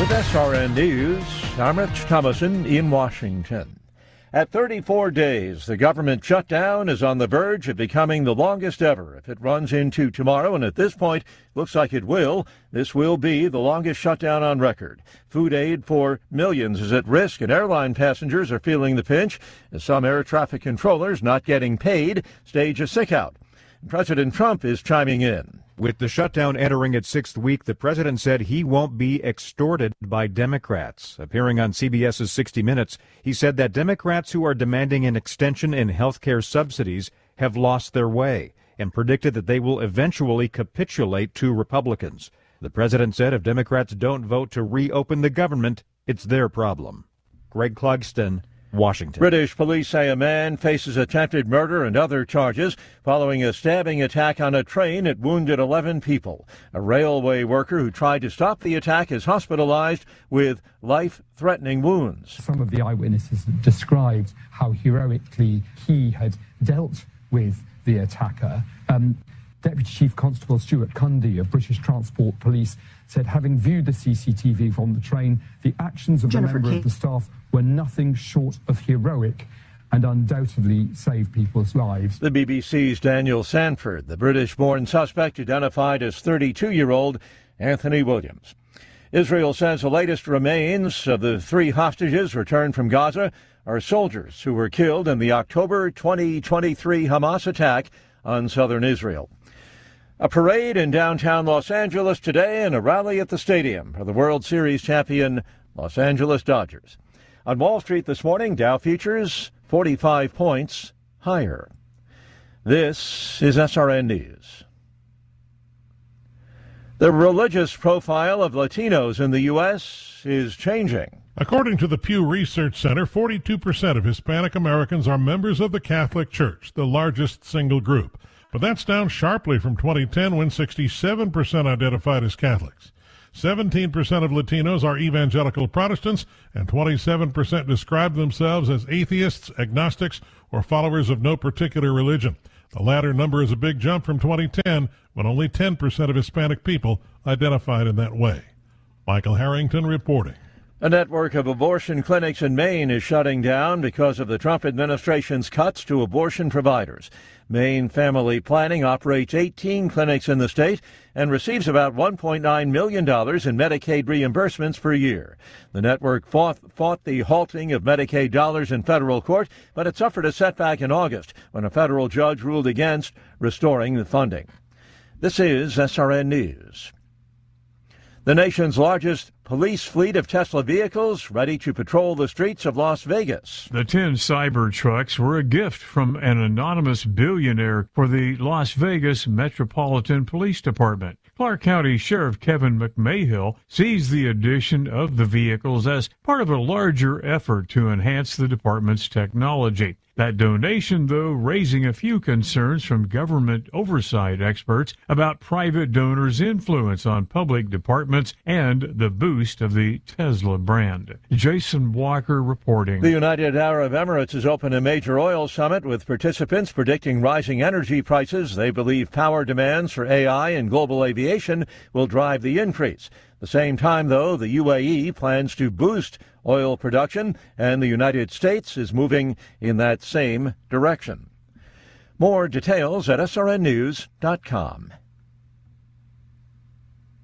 With SRN News, I'm Rich Thomason in Washington. At 34 days, the government shutdown is on the verge of becoming the longest ever. If it runs into tomorrow, and at this point, looks like it will, this will be the longest shutdown on record. Food aid for millions is at risk, and airline passengers are feeling the pinch as some air traffic controllers not getting paid stage a sick-out. President Trump is chiming in. With the shutdown entering its sixth week, the president said he won't be extorted by Democrats. Appearing on CBS's 60 Minutes, he said that Democrats who are demanding an extension in health care subsidies have lost their way and predicted that they will eventually capitulate to Republicans. The president said if Democrats don't vote to reopen the government, it's their problem. Greg Clugston, Washington. British police say a man faces attempted murder and other charges following a stabbing attack on a train that wounded 11 people. A railway worker who tried to stop the attack is hospitalized with life-threatening wounds. Some of the eyewitnesses described how heroically he had dealt with the attacker. Deputy Chief Constable Stuart Cundy of British Transport Police said, having viewed the CCTV from the train, the actions of the member of the staff were nothing short of heroic and undoubtedly saved people's lives. The BBC's Daniel Sanford, the British-born suspect identified as 32-year-old Anthony Williams. Israel says the latest remains of the 3 hostages returned from Gaza are soldiers who were killed in the October 2023 Hamas attack on southern Israel. A parade in downtown Los Angeles today and a rally at the stadium for the World Series champion Los Angeles Dodgers. On Wall Street this morning, Dow futures 45 points higher. This is SRN News. The religious profile of Latinos in the U.S. is changing. According to the Pew Research Center, 42% of Hispanic Americans are members of the Catholic Church, the largest single group. But that's down sharply from 2010 when 67% identified as Catholics. 17% of Latinos are evangelical Protestants, and 27% describe themselves as atheists, agnostics, or followers of no particular religion. The latter number is a big jump from 2010, when only 10% of Hispanic people identified in that way. Michael Harrington reporting. A network of abortion clinics in Maine is shutting down because of the Trump administration's cuts to abortion providers. Maine Family Planning operates 18 clinics in the state and receives about $1.9 million in Medicaid reimbursements per year. The network fought the halting of Medicaid dollars in federal court, but it suffered a setback in August when a federal judge ruled against restoring the funding. This is SRN News. The nation's largest police fleet of Tesla vehicles ready to patrol the streets of Las Vegas. The 10 cyber trucks were a gift from an anonymous billionaire for the Las Vegas Metropolitan Police Department. Clark County Sheriff Kevin McMahill sees the addition of the vehicles as part of a larger effort to enhance the department's technology. That donation, though, raising a few concerns from government oversight experts about private donors' influence on public departments and the boost of the Tesla brand. Jason Walker reporting. The United Arab Emirates has opened a major oil summit with participants predicting rising energy prices. They believe power demands for AI and global aviation will drive the increase. At the same time, though, the UAE plans to boost oil production, and the United States is moving in that same direction. More details at srnnews.com.